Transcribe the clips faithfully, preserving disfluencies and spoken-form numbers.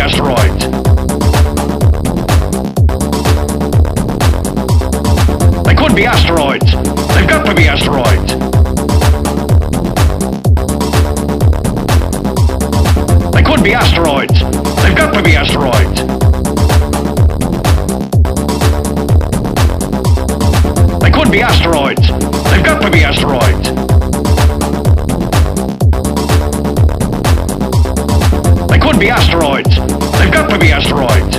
asteroids. They could be asteroids. They've got to be asteroids. They could be asteroids. They've got to be asteroids. They could be asteroids. They've got to be asteroids. They could be asteroids. They've got to be asteroids.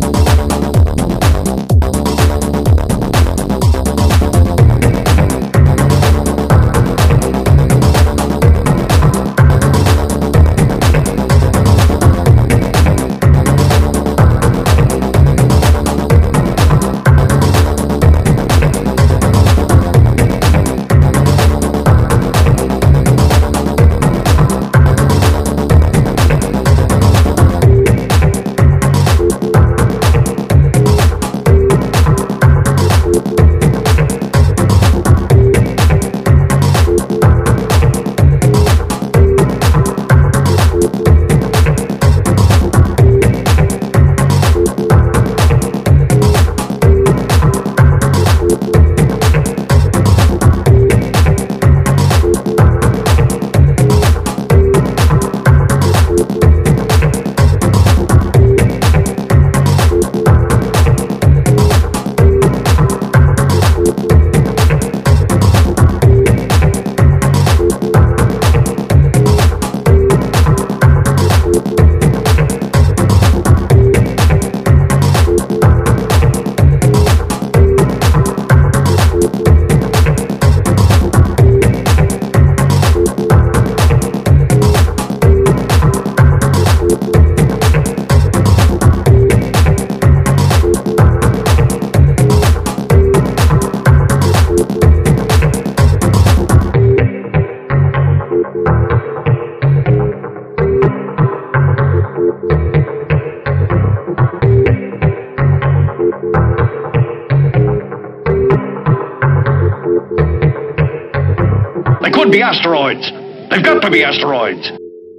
They could be asteroids. They've got to be asteroids.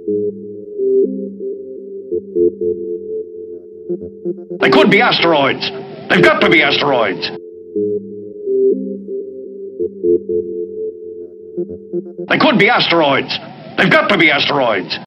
They could be asteroids. They've got to be asteroids. They could be asteroids. They've got to be asteroids.